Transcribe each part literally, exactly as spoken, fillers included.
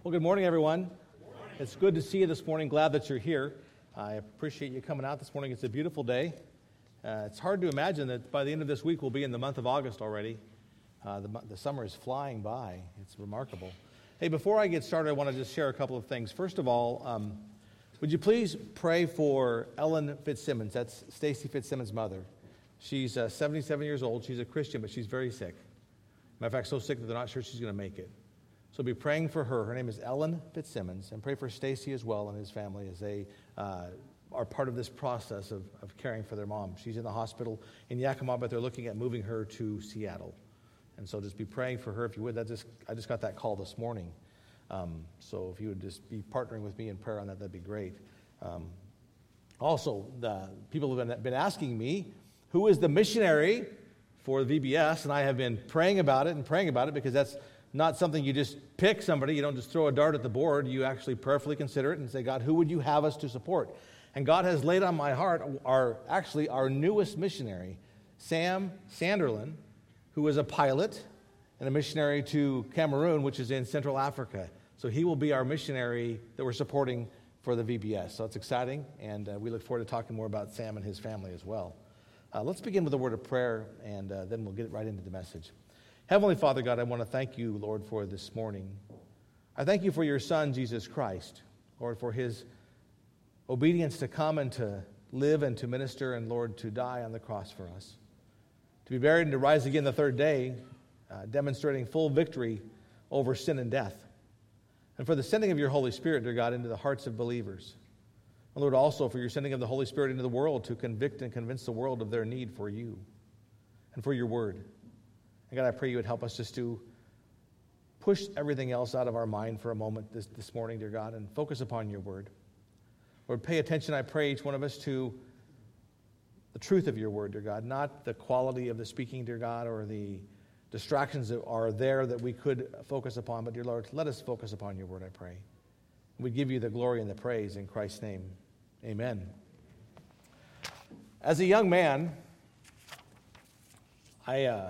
Well, good morning, everyone. Good morning. It's good to see you this morning. Glad that you're here. I appreciate you coming out this morning. It's a beautiful day. Uh, it's hard to imagine that by the end of this week we'll be in the month of August already. Uh, the, the summer is flying by. It's remarkable. Hey, before I get started, I want to just share a couple of things. First of all, um, would you please pray for Ellen Fitzsimmons? That's Stacy Fitzsimmons' mother. She's uh, seventy-seven years old. She's a Christian, but she's very sick. Matter of fact, so sick that they're not sure she's going to make it. So be praying for her. Her name is Ellen Fitzsimmons, and pray for Stacy as well and his family as they uh, are part of this process of, of caring for their mom. She's in the hospital in Yakima, but they're looking at moving her to Seattle. And so just be praying for her if you would. That just I just got that call this morning. Um, so if you would just be partnering with me in prayer on that, that'd be great. Um, also, the people have been, been asking me, who is the missionary for the V B S? And I have been praying about it and praying about it because that's not something you just pick somebody. You don't just throw a dart at the board. You actually prayerfully consider it and say, God, who would you have us to support? And God has laid on my heart our actually our newest missionary, Sam Sanderlin, who is a pilot and a missionary to Cameroon, which is in Central Africa. So he will be our missionary that we're supporting for the V B S. So it's exciting, and uh, we look forward to talking more about Sam and his family as well. Uh, let's begin with a word of prayer, and uh, then we'll get right into the message. Heavenly Father God, I want to thank you, Lord, for this morning. I thank you for your Son, Jesus Christ, Lord, for his obedience to come and to live and to minister, and, Lord, to die on the cross for us, to be buried and to rise again the third day, uh, demonstrating full victory over sin and death, and for the sending of your Holy Spirit, dear God, into the hearts of believers. And, Lord, also for your sending of the Holy Spirit into the world to convict and convince the world of their need for you and for your word. And God, I pray you would help us just to push everything else out of our mind for a moment this, this morning, dear God, and focus upon your word. Lord, pay attention, I pray, each one of us to the truth of your word, dear God, not the quality of the speaking, dear God, or the distractions that are there that we could focus upon, but dear Lord, let us focus upon your word, I pray. We give you the glory and the praise in Christ's name. Amen. As a young man, I... Uh,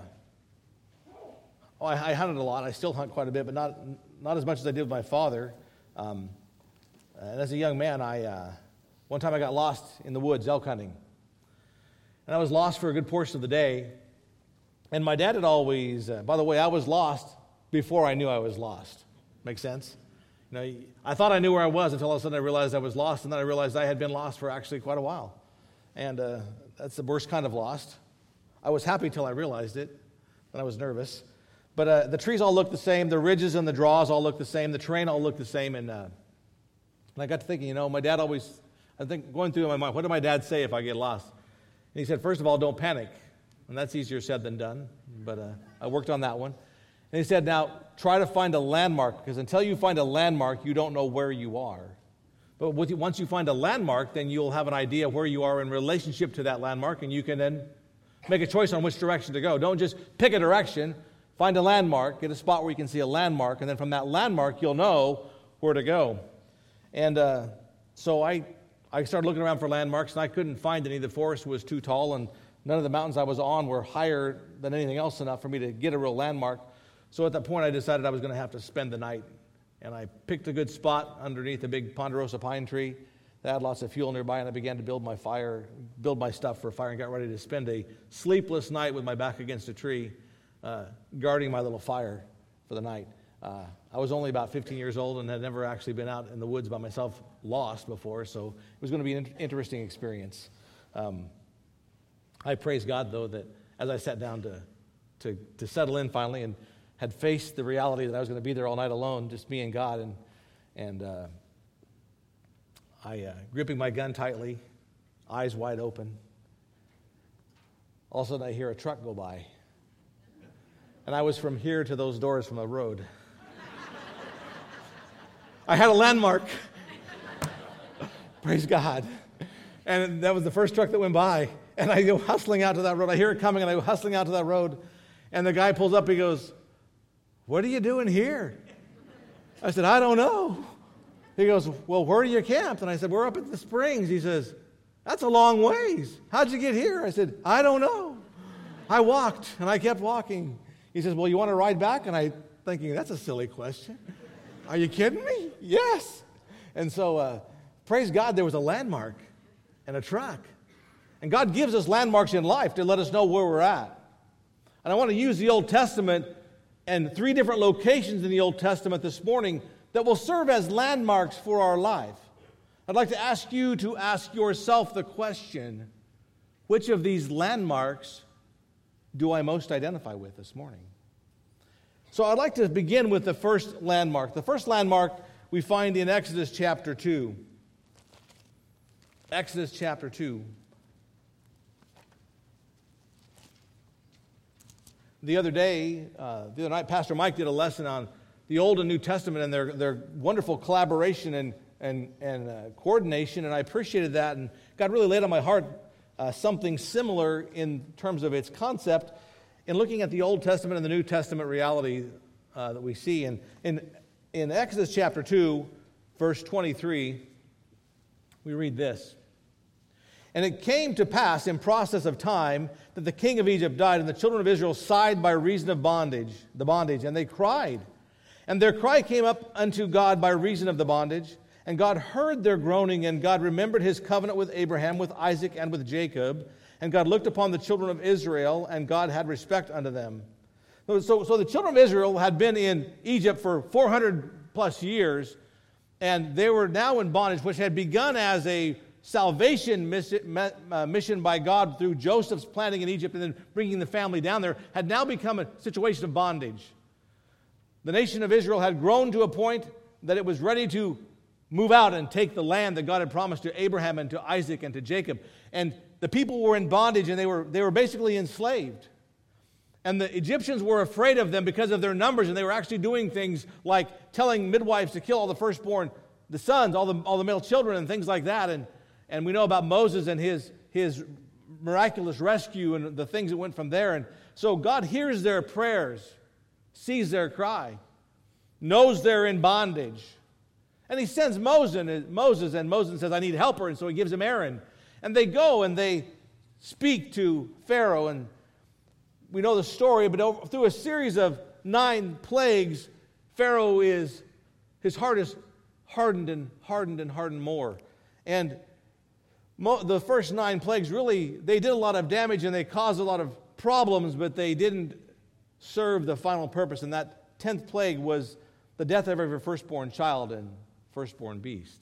Oh, I, I hunted a lot. I still hunt quite a bit, but not not as much as I did with my father. Um, and as a young man, I uh, one time I got lost in the woods elk hunting, and I was lost for a good portion of the day. And my dad had always, uh, by the way, I was lost before I knew I was lost. Make sense? You know, I thought I knew where I was until all of a sudden I realized I was lost, and then I realized I had been lost for actually quite a while. And uh, that's the worst kind of lost. I was happy till I realized it, and I was nervous. But uh, the trees all look the same. The ridges and the draws all look the same. The terrain all look the same. And, uh, and I got to thinking, you know, my dad always, I think going through my mind, what did my dad say if I get lost? And he said, first of all, don't panic. And that's easier said than done. But uh, I worked on that one. And he said, now, try to find a landmark, because until you find a landmark, you don't know where you are. But with you, once you find a landmark, then you'll have an idea where you are in relationship to that landmark, and you can then make a choice on which direction to go. Don't just pick a direction. Find a landmark, get a spot where you can see a landmark, and then from that landmark, you'll know where to go. And uh, so I I started looking around for landmarks, and I couldn't find any. The forest was too tall, and none of the mountains I was on were higher than anything else enough for me to get a real landmark. So at that point, I decided I was going to have to spend the night. And I picked a good spot underneath a big ponderosa pine tree that had lots of fuel nearby, and I began to build my fire, build my stuff for a fire, and got ready to spend a sleepless night with my back against a tree, Uh, guarding my little fire for the night. Uh, I was only about fifteen years old and had never actually been out in the woods by myself lost before, so it was going to be an interesting experience. Um, I praise God, though, that as I sat down to, to, to settle in finally and had faced the reality that I was going to be there all night alone, just me and God, and, and uh, I, uh, gripping my gun tightly, eyes wide open, all of a sudden I hear a truck go by. And I was from here to those doors from the road. I had a landmark. Praise God. And that was the first truck that went by. And I go hustling out to that road. I hear it coming, and I go hustling out to that road. And the guy pulls up. He goes, "What are you doing here?" I said, "I don't know." He goes, "Well, where are you camped?" And I said, "We're up at the Springs." He says, "That's a long ways. How'd you get here?" I said, "I don't know. I walked, and I kept walking." He says, "Well, you want to ride back?" And I thinking, that's a silly question. Are you kidding me? Yes. And so, uh, praise God, there was a landmark and a truck. And God gives us landmarks in life to let us know where we're at. And I want to use the Old Testament and three different locations in the Old Testament this morning that will serve as landmarks for our life. I'd like to ask you to ask yourself the question, which of these landmarks do I most identify with this morning? So I'd like to begin with the first landmark. The first landmark we find in Exodus chapter two. Exodus chapter two. The other day, uh, the other night, Pastor Mike did a lesson on the Old and New Testament and their, their wonderful collaboration and, and, and uh, coordination, and I appreciated that, and God really laid on my heart uh, something similar in terms of its concept in looking at the Old Testament and the New Testament reality uh, that we see. And in, in Exodus chapter two, verse twenty-three, we read this. And it came to pass in process of time that the king of Egypt died, and the children of Israel sighed by reason of bondage, the bondage, and they cried. And their cry came up unto God by reason of the bondage, and God heard their groaning, and God remembered his covenant with Abraham, with Isaac, and with Jacob. And God looked upon the children of Israel, and God had respect unto them. So, so the children of Israel had been in Egypt for four hundred plus years, and they were now in bondage, which had begun as a salvation mission by God through Joseph's planting in Egypt and then bringing the family down there, had now become a situation of bondage. The nation of Israel had grown to a point that it was ready to move out and take the land that God had promised to Abraham and to Isaac and to Jacob. And the people were in bondage, and they were, they were basically enslaved. And the Egyptians were afraid of them because of their numbers, and they were actually doing things like telling midwives to kill all the firstborn, the sons, all the, all the male children, and things like that. And, and we know about Moses and his, his miraculous rescue and the things that went from there. And so God hears their prayers, sees their cry, knows they're in bondage. And he sends Moses, Moses, and Moses says, I need a helper, and so he gives him Aaron. And they go and they speak to Pharaoh, and we know the story, but over, through a series of nine plagues, Pharaoh is, his heart is hardened and hardened and hardened more. And mo- the first nine plagues really, they did a lot of damage and they caused a lot of problems, but they didn't serve the final purpose. And that tenth plague was the death of every firstborn child and firstborn beast.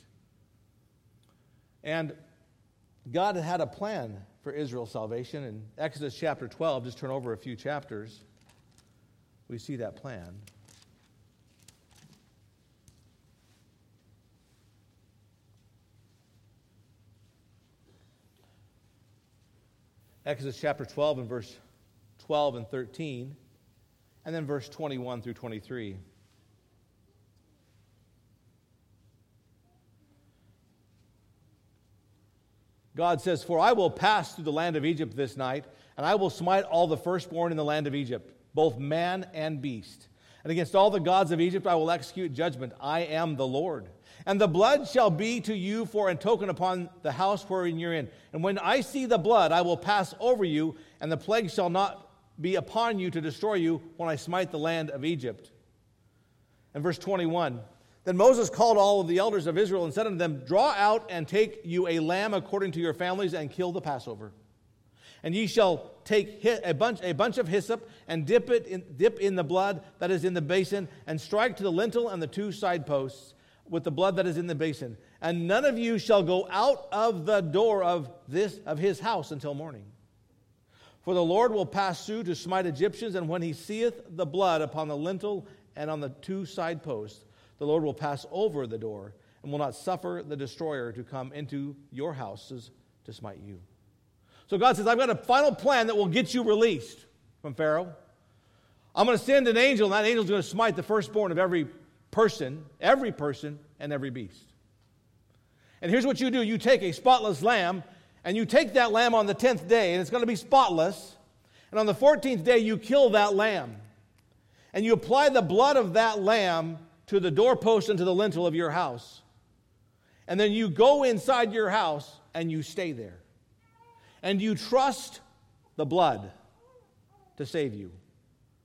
And God had a plan for Israel's salvation. In Exodus chapter twelve, just turn over a few chapters, we see that plan. Exodus chapter twelve and verse twelve and thirteen, and then verse twenty-one through twenty-three. God says, For I will pass through the land of Egypt this night, and I will smite all the firstborn in the land of Egypt, both man and beast. And against all the gods of Egypt I will execute judgment. I am the Lord. And the blood shall be to you for a token upon the house wherein you're in. And when I see the blood, I will pass over you, and the plague shall not be upon you to destroy you when I smite the land of Egypt. And verse twenty-one, Then Moses called all of the elders of Israel and said unto them, Draw out and take you a lamb according to your families, and kill the Passover. And ye shall take a bunch, a bunch of hyssop, and dip it in, dip in the blood that is in the basin, and strike to the lintel and the two side posts with the blood that is in the basin. And none of you shall go out of the door of this of his house until morning. For the Lord will pass through to smite Egyptians, and when he seeth the blood upon the lintel and on the two side posts, the Lord will pass over the door and will not suffer the destroyer to come into your houses to smite you. So God says, I've got a final plan that will get you released from Pharaoh. I'm going to send an angel, and that angel is going to smite the firstborn of every person, every person, and every beast. And here's what you do. You take a spotless lamb, and you take that lamb on the tenth day, and it's going to be spotless. And on the fourteenth day, you kill that lamb. And you apply the blood of that lamb to the doorpost and to the lintel of your house. And then you go inside your house and you stay there. And you trust the blood to save you.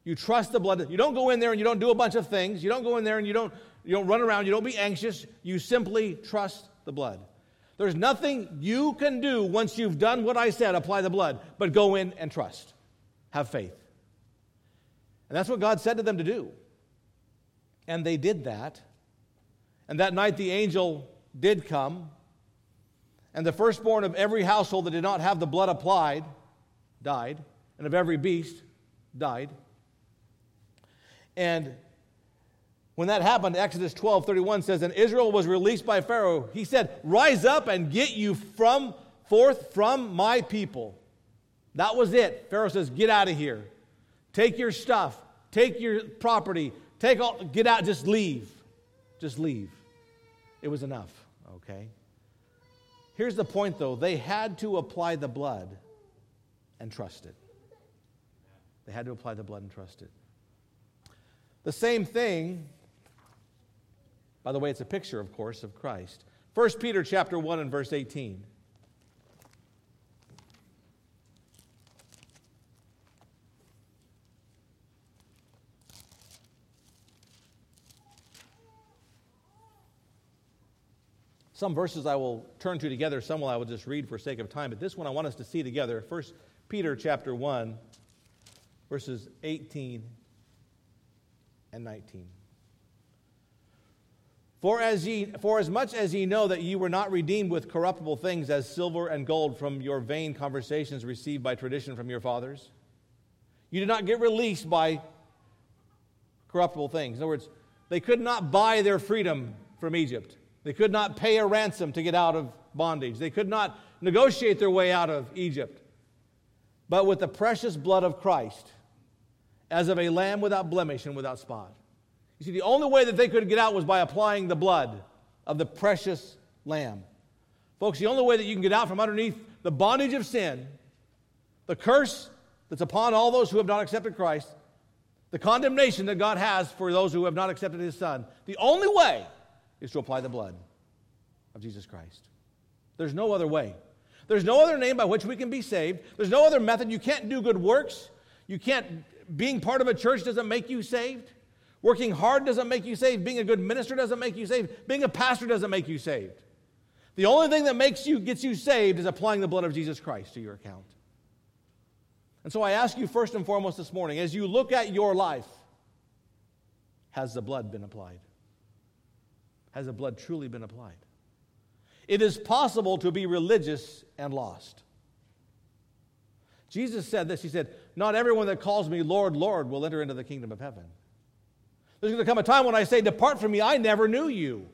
You trust the blood. You don't go in there and you don't do a bunch of things. You don't go in there and you don't, you don't run around. You don't be anxious. You simply trust the blood. There's nothing you can do once you've done what I said, apply the blood, but go in and trust. Have faith. And that's what God said to them to do. And they did that. And that night the angel did come. And the firstborn of every household that did not have the blood applied died. And of every beast died. And when that happened, Exodus twelve thirty-one says, and Israel was released by Pharaoh. He said, rise up and get you from forth from my people. That was it. Pharaoh says, get out of here. Take your stuff. Take your property. Take all, get out, just leave. Just leave. It was enough, okay? Here's the point, though. They had to apply the blood and trust it. They had to apply the blood and trust it. The same thing, by the way, it's a picture, of course, of Christ. First Peter chapter one and verse eighteen. Some verses I will turn to together, some will I will just read for sake of time, but this one I want us to see together. First Peter chapter one, verses eighteen and nineteen. For as ye, for as much as ye know that ye were not redeemed with corruptible things as silver and gold from your vain conversations received by tradition from your fathers, you did not get released by corruptible things. In other words, they could not buy their freedom from Egypt. They could not pay a ransom to get out of bondage. They could not negotiate their way out of Egypt. But with the precious blood of Christ, as of a lamb without blemish and without spot. You see, the only way that they could get out was by applying the blood of the precious lamb. Folks, the only way that you can get out from underneath the bondage of sin, the curse that's upon all those who have not accepted Christ, the condemnation that God has for those who have not accepted His Son, the only way is to apply the blood of Jesus Christ. There's no other way. There's no other name by which we can be saved. There's no other method. You can't do good works. You can't, being part of a church doesn't make you saved. Working hard doesn't make you saved. Being a good minister doesn't make you saved. Being a pastor doesn't make you saved. The only thing that makes you, gets you saved is applying the blood of Jesus Christ to your account. And so I ask you first and foremost this morning, as you look at your life, has the blood been applied? Has the blood truly been applied? It is possible to be religious and lost. Jesus said this. He said, not everyone that calls me Lord, Lord will enter into the kingdom of heaven. There's going to come a time when I say, depart from me, I never knew you.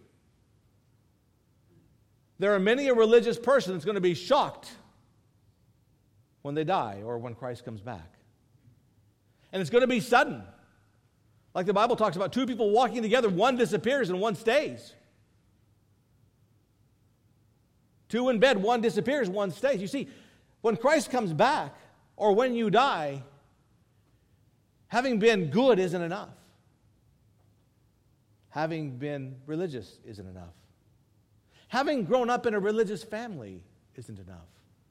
There are many a religious person that's going to be shocked when they die or when Christ comes back. And it's going to be sudden. Like the Bible talks about two people walking together, one disappears and one stays. Two in bed, one disappears, one stays. You see, when Christ comes back, or when you die, having been good isn't enough. Having been religious isn't enough. Having grown up in a religious family isn't enough.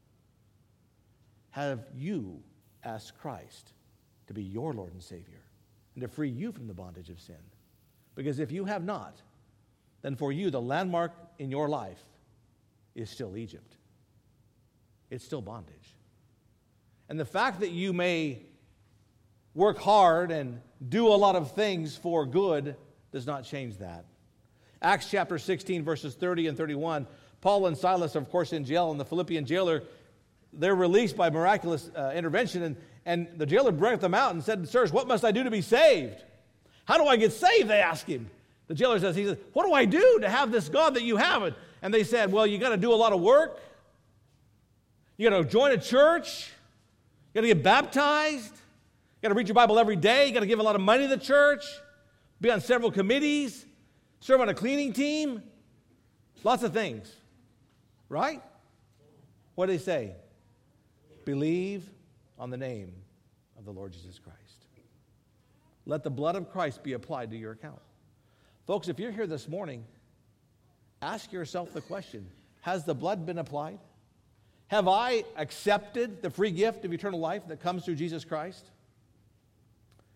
Have you asked Christ to be your Lord and Savior and to free you from the bondage of sin? Because if you have not, then for you the landmark in your life is still Egypt. It's still bondage. And the fact that you may work hard and do a lot of things for good does not change that. Acts chapter sixteen, verses thirty and thirty-one, Paul and Silas are, of course, in jail, and the Philippian jailer, they're released by miraculous uh, intervention, and, and the jailer brought them out and said, sirs, what must I do to be saved? How do I get saved, they ask him. The jailer says, he says, what do I do to have this God that you have? And they said, well, you got to do a lot of work. You got to join a church. You got to get baptized. You got to read your Bible every day. You got to give a lot of money to the church. Be on several committees. Serve on a cleaning team. Lots of things. Right? What do they say? Believe on the name of the Lord Jesus Christ. Let the blood of Christ be applied to your account. Folks, if you're here this morning, ask yourself the question, has the blood been applied? Have I accepted the free gift of eternal life that comes through Jesus Christ?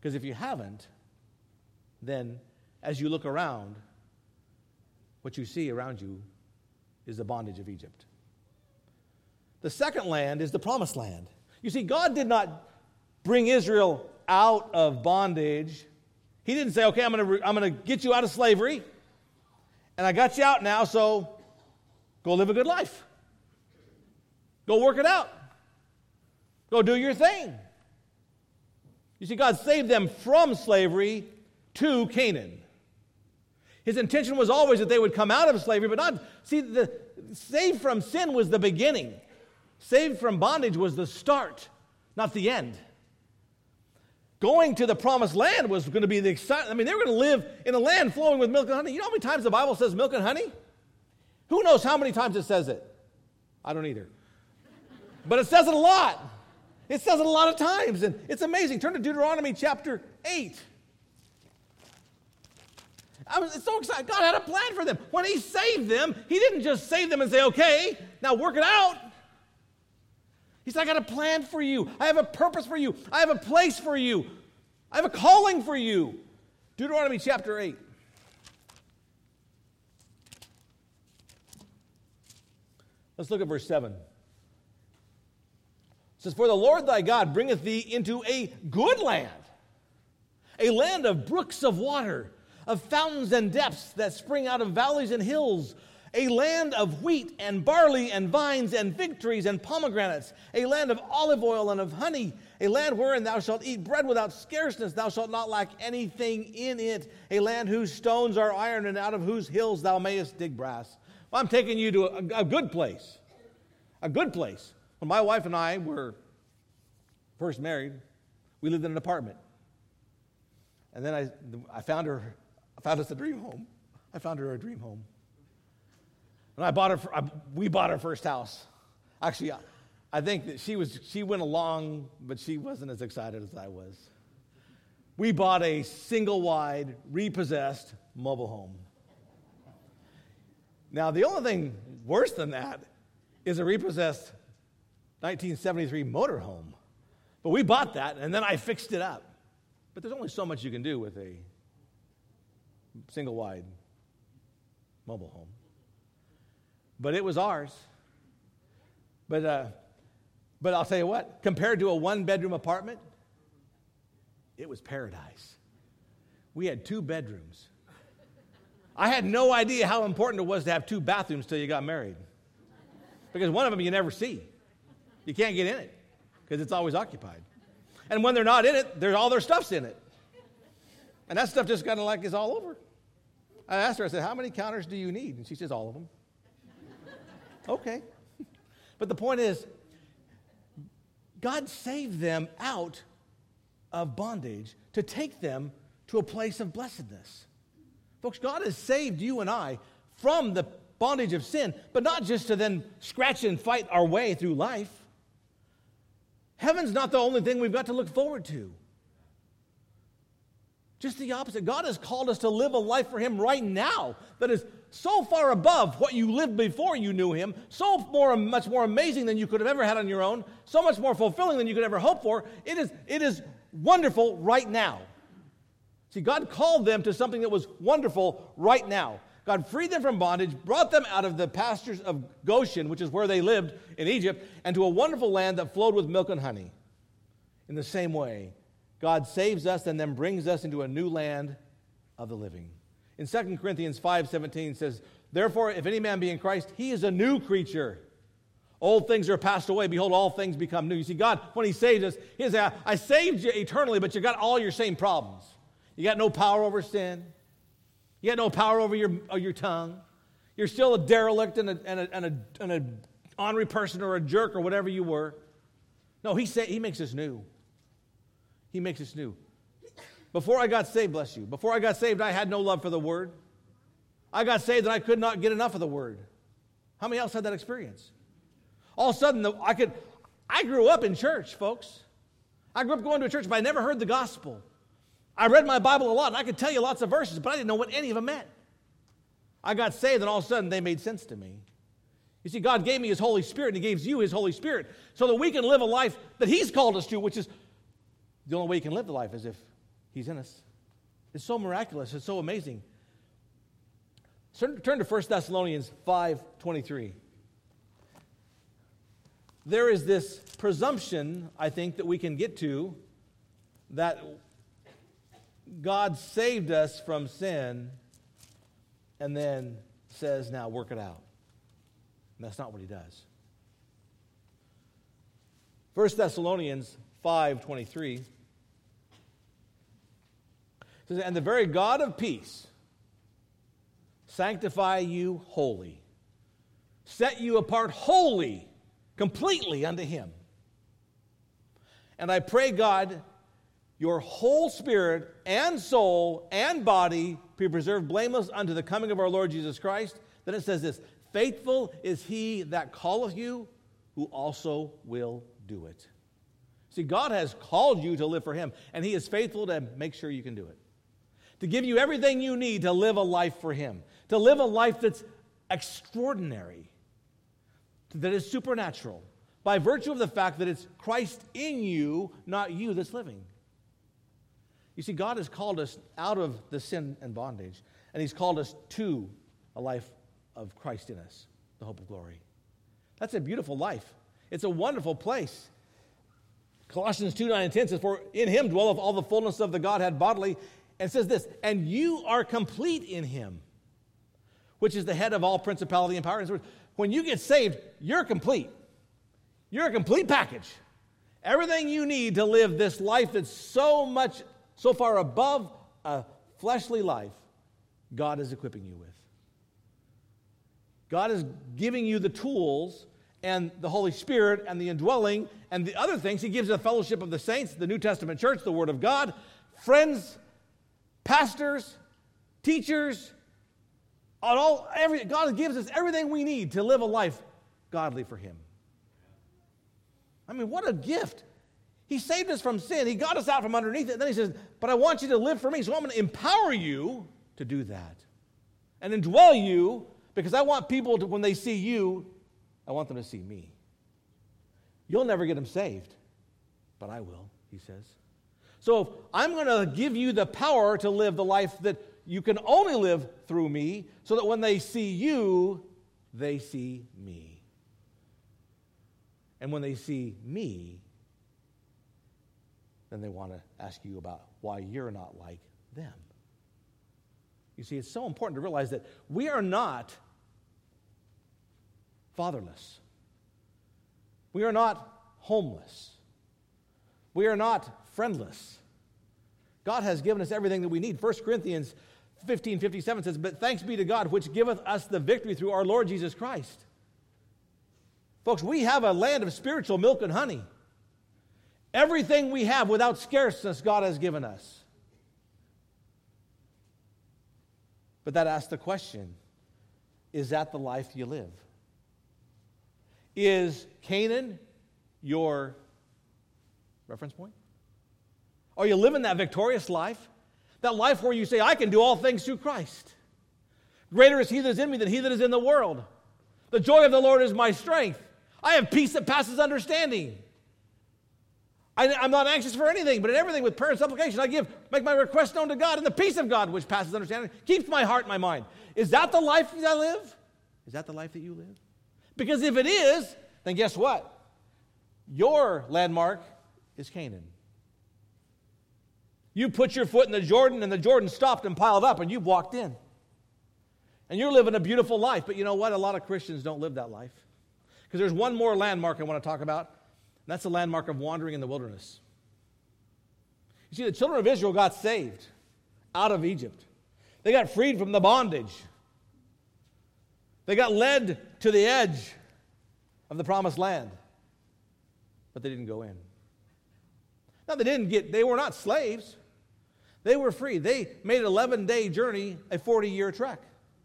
Because if you haven't, then as you look around, what you see around you is the bondage of Egypt. The second land is the promised land. You see, God did not bring Israel out of bondage. He didn't say, okay, I'm going to I'm going to get you out of slavery, and I got you out now, so go live a good life. Go work it out. Go do your thing. You see, God saved them from slavery to Canaan. His intention was always that they would come out of slavery, but not, see, the saved from sin was the beginning. Saved from bondage was the start, not the end. Going to the promised land was going to be the excitement. I mean, they were going to live in a land flowing with milk and honey. You know how many times the Bible says milk and honey? Who knows how many times it says it? I don't either. But it says it a lot. It says it a lot of times, and it's amazing. Turn to Deuteronomy chapter eight. I was so excited. God had a plan for them. When he saved them, he didn't just save them and say, okay, now work it out. He said, I got a plan for you. I have a purpose for you. I have a place for you. I have a calling for you. Deuteronomy chapter eight. Let's look at verse seven. It says, for the Lord thy God bringeth thee into a good land, a land of brooks of water, of fountains and depths that spring out of valleys and hills, a land of wheat and barley and vines and fig trees and pomegranates, a land of olive oil and of honey, a land wherein thou shalt eat bread without scarceness, thou shalt not lack anything in it, a land whose stones are iron and out of whose hills thou mayest dig brass. Well, I'm taking you to a, a good place, a good place. When my wife and I were first married, we lived in an apartment. And then I, I found her, I found us a dream home. I found her a dream home. And I bought her, I, we bought our first house. Actually, I, I think that she was, she went along, but she wasn't as excited as I was. We bought a single-wide, repossessed mobile home. Now, the only thing worse than that is a repossessed nineteen seventy-three motorhome. But we bought that, and then I fixed it up. But there's only so much you can do with a single-wide mobile home. But it was ours. But uh, but I'll tell you what, compared to a one-bedroom apartment, it was paradise. We had two bedrooms. I had no idea how important it was to have two bathrooms till you got married. Because one of them you never see. You can't get in it because it's always occupied. And when they're not in it, there's all their stuff's in it. And that stuff just kind of like is all over. I asked her, I said, how many counters do you need? And she says, all of them. Okay. But the point is, God saved them out of bondage to take them to a place of blessedness. Folks, God has saved you and I from the bondage of sin, but not just to then scratch and fight our way through life. Heaven's not the only thing we've got to look forward to. Just the opposite. God has called us to live a life for him right now that is so far above what you lived before you knew him, so more, much more amazing than you could have ever had on your own, so much more fulfilling than you could ever hope for. It is, it is wonderful right now. See, God called them to something that was wonderful right now. God freed them from bondage, brought them out of the pastures of Goshen, which is where they lived in Egypt, and to a wonderful land that flowed with milk and honey. In the same way, God saves us and then brings us into a new land of the living. In Second Corinthians five seventeen says, therefore, if any man be in Christ, he is a new creature. Old things are passed away. Behold, all things become new. You see, God, when he saved us, he says, I saved you eternally, but you got all your same problems. You got no power over sin. You got no power over your, over your tongue. You're still a derelict and a, and a, and a, and a ornery person or a jerk or whatever you were. No, he, say, he makes us new. He makes us new. Before I got saved, bless you, before I got saved, I had no love for the Word. I got saved and I could not get enough of the Word. How many else had that experience? All of a sudden, the, I could, I grew up in church, folks. I grew up going to a church, but I never heard the gospel. I read my Bible a lot, and I could tell you lots of verses, but I didn't know what any of them meant. I got saved, and all of a sudden, they made sense to me. You see, God gave me his Holy Spirit, and he gives you his Holy Spirit so that we can live a life that he's called us to, which is the only way you can live the life is if He's in us. It's so miraculous. It's so amazing. Turn to First Thessalonians five twenty-three. There is this presumption, I think, that we can get to that God saved us from sin and then says, now work it out. And that's not what he does. First Thessalonians five twenty-three says, and the very God of peace sanctify you wholly, set you apart wholly, completely unto him. And I pray, God, your whole spirit and soul and body be preserved blameless unto the coming of our Lord Jesus Christ. Then it says this, faithful is he that calleth you, who also will do it. See, God has called you to live for him, and he is faithful to make sure you can do it. To give you everything you need to live a life for him. To live a life that's extraordinary. That is supernatural. By virtue of the fact that it's Christ in you, not you that's living. You see, God has called us out of the sin and bondage, and he's called us to a life of Christ in us, the hope of glory. That's a beautiful life. It's a wonderful place. Colossians two, nine, and ten says, for in him dwelleth all the fullness of the Godhead bodily. And it says this, and you are complete in him, which is the head of all principality and power. When you get saved, you're complete. You're a complete package. Everything you need to live this life that's so much, so far above a fleshly life, God is equipping you with. God is giving you the tools and the Holy Spirit and the indwelling and the other things. He gives you the fellowship of the saints, the New Testament church, the Word of God, friends, pastors, teachers, on all, every, God gives us everything we need to live a life godly for him. I mean, what a gift. He saved us from sin. He got us out from underneath it. And then he says, but I want you to live for me, so I'm going to empower you to do that. And indwell you, because I want people to, when they see you, I want them to see me. You'll never get them saved, but I will, he says. So I'm going to give you the power to live the life that you can only live through me, so that when they see you, they see me. And when they see me, then they want to ask you about why you're not like them. You see, it's so important to realize that we are not fatherless. We are not homeless. We are not friendless. God has given us everything that we need. First Corinthians fifteen fifty-seven says, but thanks be to God, which giveth us the victory through our Lord Jesus Christ. Folks, we have a land of spiritual milk and honey. Everything we have without scarceness, God has given us. But that asks the question, is that the life you live? Is Canaan your reference point? Are you living that victorious life? That life where you say, I can do all things through Christ. Greater is he that is in me than he that is in the world. The joy of the Lord is my strength. I have peace that passes understanding. I, I'm not anxious for anything, but in everything with prayer and supplication I give, make my request known to God, and the peace of God, which passes understanding, keeps my heart and my mind. Is that the life that I live? Is that the life that you live? Because if it is, then guess what? Your landmark is Canaan. You put your foot in the Jordan, and the Jordan stopped and piled up, and you've walked in. And you're living a beautiful life. But you know what? A lot of Christians don't live that life. Because there's one more landmark I want to talk about, and that's the landmark of wandering in the wilderness. You see, the children of Israel got saved out of Egypt. They got freed from the bondage. They got led to the edge of the promised land. But they didn't go in. Now, they didn't get, they were not slaves. They were free. They made an eleven-day journey, a forty-year trek.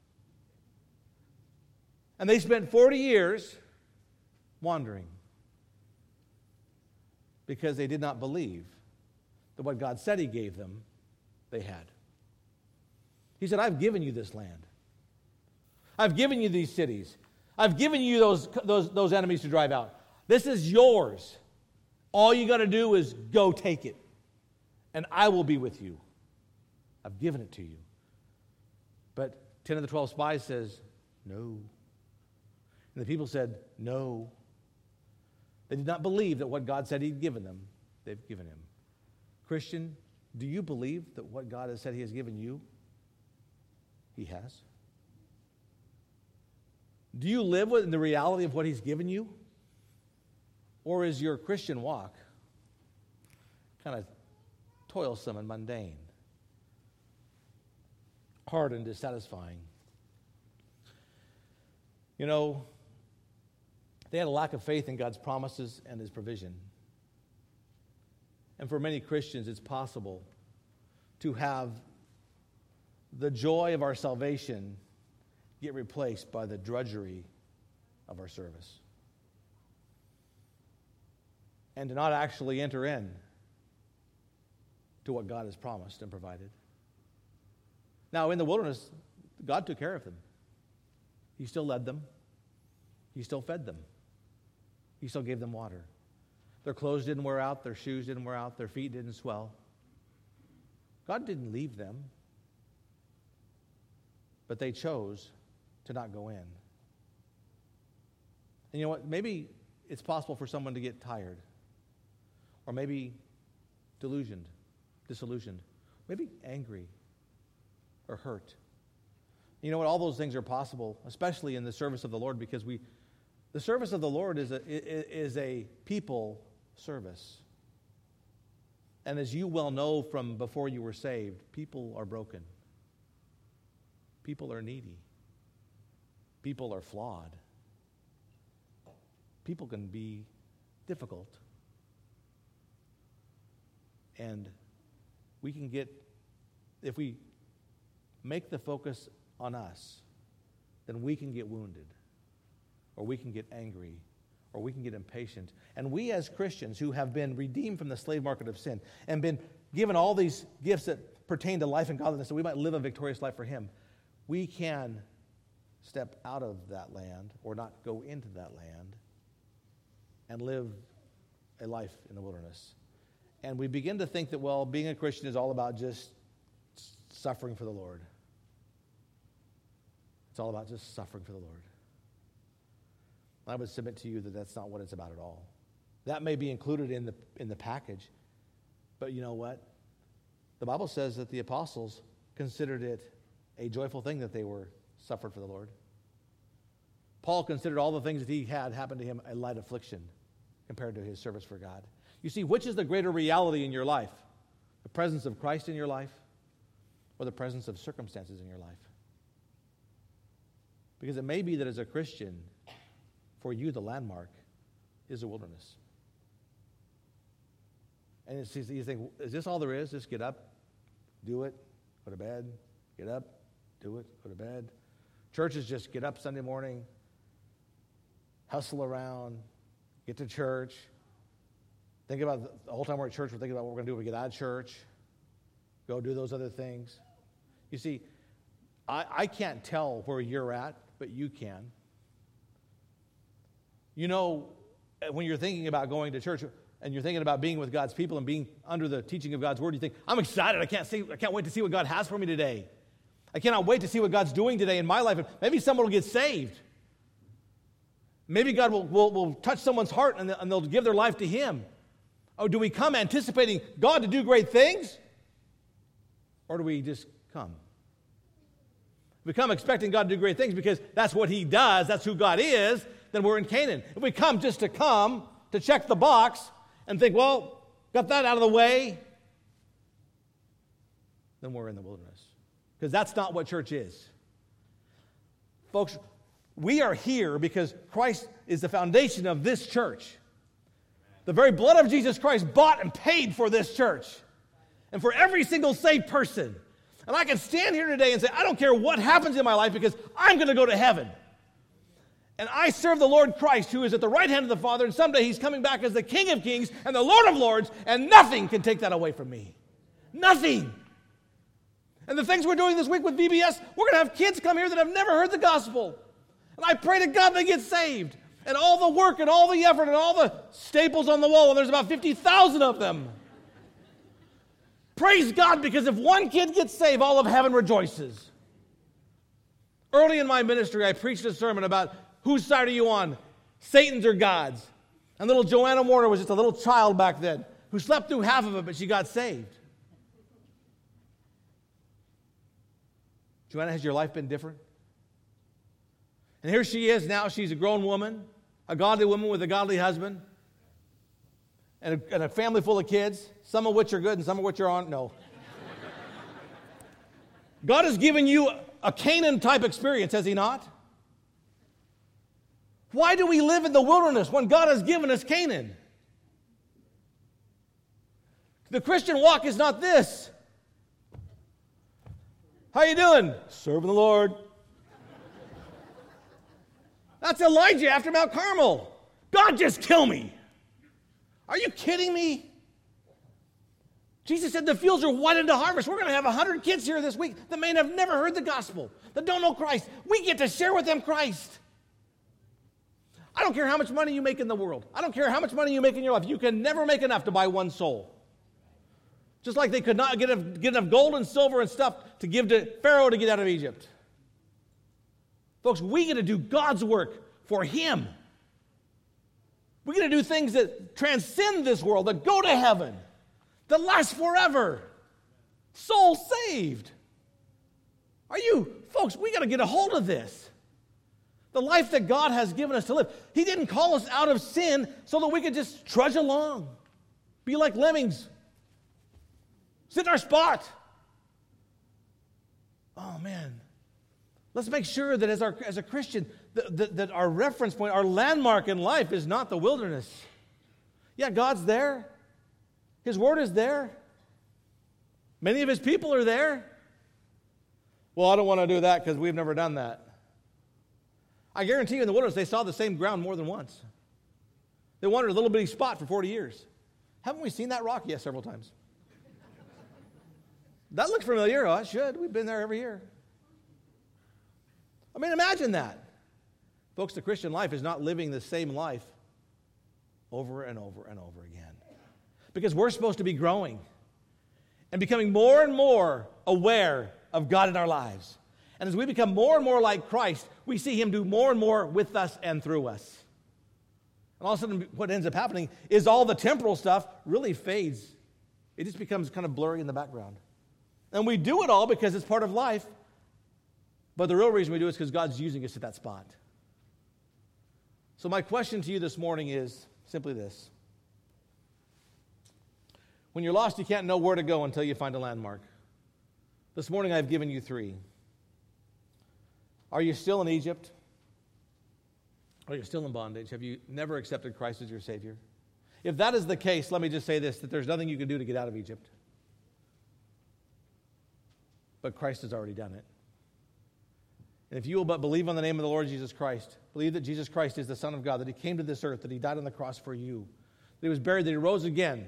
And they spent forty years wandering because they did not believe that what God said he gave them, they had. He said, I've given you this land. I've given you these cities. I've given you those, those, those enemies to drive out. This is yours. All you got to do is go take it and I will be with you. I've given it to you. But ten of the twelve spies says, no. And the people said, no. They did not believe that what God said he'd given them, they've given him. Christian, do you believe that what God has said he has given you, he has? Do you live in the reality of what he's given you? Or is your Christian walk kind of toilsome and mundane, hard and dissatisfying? You know, they had a lack of faith in God's promises and his provision. And for many Christians, it's possible to have the joy of our salvation get replaced by the drudgery of our service, and to not actually enter in to what God has promised and provided. Now, in the wilderness, God took care of them. He still led them. He still fed them. He still gave them water. Their clothes didn't wear out. Their shoes didn't wear out. Their feet didn't swell. God didn't leave them. But they chose to not go in. And you know what? Maybe it's possible for someone to get tired. Or maybe delusioned, disillusioned. Maybe angry or hurt. You know what? All those things are possible, especially in the service of the Lord, because we, the service of the Lord is a, is a people service. And as you well know from before you were saved, people are broken. People are needy. People are flawed. People can be difficult. And we can get, if we make the focus on us, then we can get wounded, or we can get angry, or we can get impatient. And we as Christians who have been redeemed from the slave market of sin and been given all these gifts that pertain to life and godliness, so we might live a victorious life for him, we can step out of that land or not go into that land and live a life in the wilderness. And we begin to think that, well, being a Christian is all about just suffering for the Lord. It's all about just suffering for the Lord. I would submit to you that that's not what it's about at all. That may be included in the in the package, but you know what? The Bible says that the apostles considered it a joyful thing that they were suffered for the Lord. Paul considered all the things that he had happen to him a light affliction compared to his service for God. You see, which is the greater reality in your life? The presence of Christ in your life or the presence of circumstances in your life? Because it may be that as a Christian, for you, the landmark is the wilderness. And it's, you think, is this all there is? Just get up, do it, go to bed, get up, do it, go to bed. Church is just get up Sunday morning, hustle around, get to church. Think about the, the whole time we're at church, we're thinking about what we're going to do when we get out of church. Go do those other things. You see, I, I can't tell where you're at, but you can. You know, when you're thinking about going to church and you're thinking about being with God's people and being under the teaching of God's word, you think, I'm excited. I can't see, I can't wait to see what God has for me today. I cannot wait to see what God's doing today in my life. And maybe someone will get saved. Maybe God will, will, will touch someone's heart and they'll, and they'll give their life to him. Oh, do we come anticipating God to do great things? Or do we just come? If we come expecting God to do great things because that's what he does, that's who God is, then we're in Canaan. If we come just to come, to check the box, and think, well, got that out of the way, then we're in the wilderness. Because that's not what church is. Folks, we are here because Christ is the foundation of this church. The very blood of Jesus Christ bought and paid for this church. And for every single saved person. And I can stand here today and say, I don't care what happens in my life because I'm going to go to heaven. And I serve the Lord Christ, who is at the right hand of the Father, and someday he's coming back as the King of Kings and the Lord of Lords, and nothing can take that away from me. Nothing. And the things we're doing this week with V B S, we're going to have kids come here that have never heard the gospel. And I pray to God they get saved. And all the work and all the effort and all the staples on the wall, and there's about fifty thousand of them. Praise God, because if one kid gets saved, all of heaven rejoices. Early in my ministry, I preached a sermon about whose side are you on, Satan's or God's. And little Joanna Warner was just a little child back then who slept through half of it, but she got saved. Joanna, has your life been different? And here she is now. She's a grown woman, a godly woman with a godly husband, and a, and a family full of kids, some of which are good and some of which are on. No. God has given you a Canaan-type experience, has he not? Why do we live in the wilderness when God has given us Canaan? The Christian walk is not this. How you doing? Serving the Lord. That's Elijah after Mount Carmel. God, just kill me. Are you kidding me? Jesus said the fields are white into harvest. We're going to have one hundred kids here this week that may have never heard the gospel, that don't know Christ. We get to share with them Christ. I don't care how much money you make in the world. I don't care how much money you make in your life. You can never make enough to buy one soul. Just like they could not get enough, get enough gold and silver and stuff to give to Pharaoh to get out of Egypt. Folks, we get to do God's work for him. We get to do things that transcend this world, that go to heaven, that last forever. Soul saved. Are you, folks, we got to get a hold of this. The life that God has given us to live. He didn't call us out of sin so that we could just trudge along, be like lemmings, sit in our spot. Oh, man. Let's make sure that as, our, as a Christian, that, that, that our reference point, our landmark in life is not the wilderness. Yeah, God's there. His word is there. Many of his people are there. Well, I don't want to do that because we've never done that. I guarantee you in the wilderness, they saw the same ground more than once. They wandered a little bitty spot for forty years. Haven't we seen that rock? Yes, several times. That looks familiar. Oh, it should. We've been there every year. I mean, imagine that. Folks, the Christian life is not living the same life over and over and over again. Because we're supposed to be growing and becoming more and more aware of God in our lives. And as we become more and more like Christ, we see him do more and more with us and through us. And all of a sudden, what ends up happening is all the temporal stuff really fades. It just becomes kind of blurry in the background. And we do it all because it's part of life. But the real reason we do it is because God's using us at that spot. So my question to you this morning is simply this. When you're lost, you can't know where to go until you find a landmark. This morning I've given you three. Are you still in Egypt? Are you still in bondage? Have you never accepted Christ as your Savior? If that is the case, let me just say this, that there's nothing you can do to get out of Egypt. But Christ has already done it. And if you will but believe on the name of the Lord Jesus Christ, believe that Jesus Christ is the Son of God, that he came to this earth, that he died on the cross for you, that he was buried, that he rose again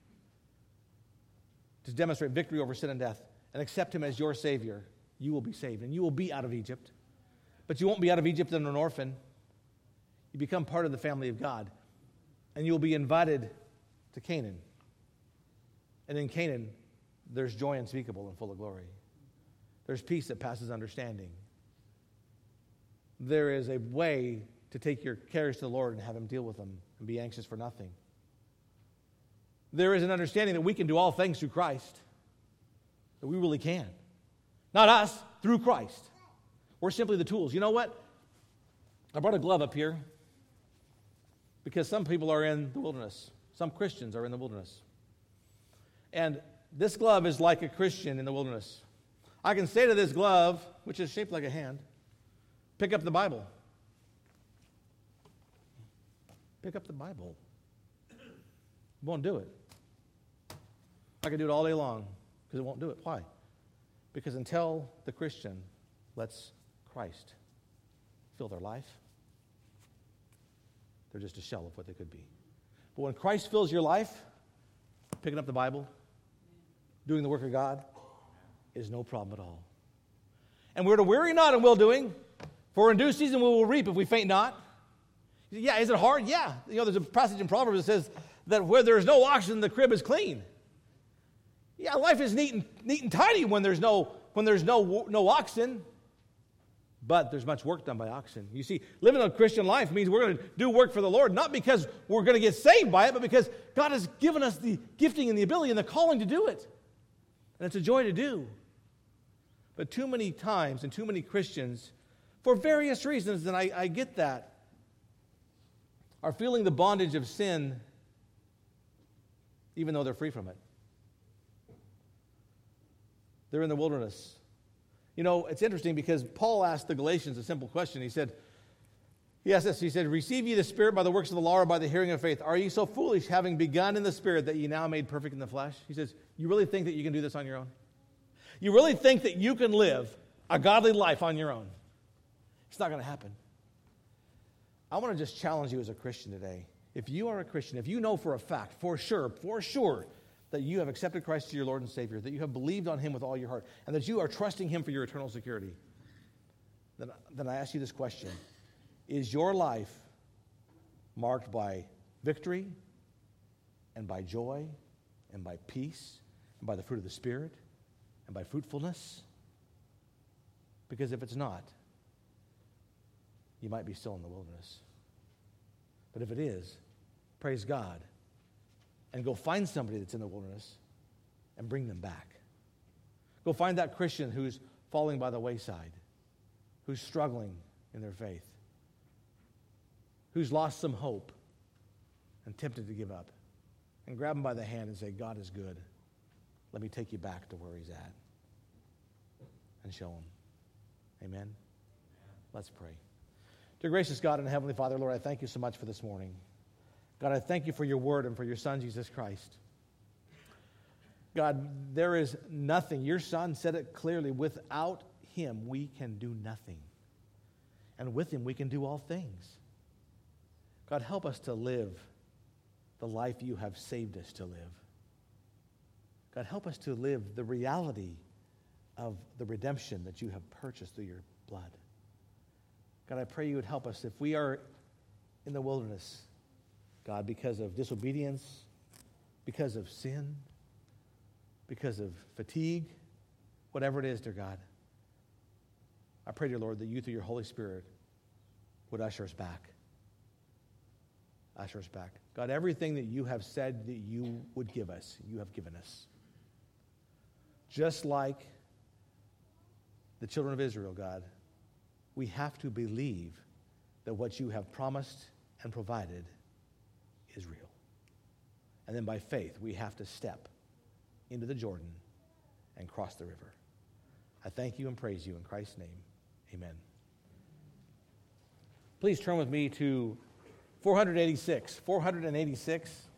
to demonstrate victory over sin and death, and accept him as your Savior, you will be saved. And you will be out of Egypt. But you won't be out of Egypt as an orphan. You become part of the family of God. And you will be invited to Canaan. And in Canaan, there's joy unspeakable and full of glory. There's peace that passes understanding. There is a way to take your cares to the Lord and have him deal with them and be anxious for nothing. There is an understanding that we can do all things through Christ. That we really can. Not us, through Christ. We're simply the tools. You know what? I brought a glove up here because some people are in the wilderness. Some Christians are in the wilderness. And this glove is like a Christian in the wilderness. I can say to this glove, which is shaped like a hand, pick up the Bible. Pick up the Bible. It won't do it. I can do it all day long because it won't do it. Why? Because until the Christian lets Christ fill their life, they're just a shell of what they could be. But when Christ fills your life, picking up the Bible, doing the work of God, is no problem at all. And we're to weary not in well-doing, for in due season we will reap if we faint not. Yeah, is it hard? Yeah. You know, there's a passage in Proverbs that says that where there is no oxen, the crib is clean. Yeah, life is neat and, neat and tidy when there's no when there's no no oxen, but there's much work done by oxen. You see, living a Christian life means we're going to do work for the Lord, not because we're going to get saved by it, but because God has given us the gifting and the ability and the calling to do it. And it's a joy to do. But too many times and too many Christians, for various reasons, and I, I get that, are feeling the bondage of sin even though they're free from it. They're in the wilderness. You know, it's interesting because Paul asked the Galatians a simple question. He said, he asked this, he said, receive ye the Spirit by the works of the law or by the hearing of faith? Are ye so foolish, having begun in the Spirit, that ye now made perfect in the flesh? He says, you really think that you can do this on your own? You really think that you can live a godly life on your own? It's not going to happen. I want to just challenge you as a Christian today. If you are a Christian, if you know for a fact, for sure, for sure, that you have accepted Christ as your Lord and Savior, that you have believed on Him with all your heart, and that you are trusting Him for your eternal security, then, then I ask you this question. Is your life marked by victory and by joy and by peace and by the fruit of the Spirit and by fruitfulness? Because if it's not, you might be still in the wilderness. But if it is, praise God, and go find somebody that's in the wilderness and bring them back. Go find that Christian who's falling by the wayside, who's struggling in their faith, who's lost some hope and tempted to give up, and grab him by the hand and say, God is good. Let me take you back to where He's at and show him. Amen? Let's pray. Dear gracious God and Heavenly Father, Lord, I thank you so much for this morning. God, I thank you for your word and for your Son, Jesus Christ. God, there is nothing. Your Son said it clearly. Without Him, we can do nothing. And with Him, we can do all things. God, help us to live the life you have saved us to live. God, help us to live the reality of the redemption that you have purchased through your blood. God, I pray you would help us if we are in the wilderness, God, because of disobedience, because of sin, because of fatigue, whatever it is, dear God. I pray, dear Lord, that you through your Holy Spirit would usher us back. Usher us back. God, everything that you have said that you would give us, you have given us. Just like the children of Israel, God, we have to believe that what you have promised and provided is real. And then by faith, we have to step into the Jordan and cross the river. I thank you and praise you in Christ's name. Amen. Please turn with me to four eighty-six. four eighty-six.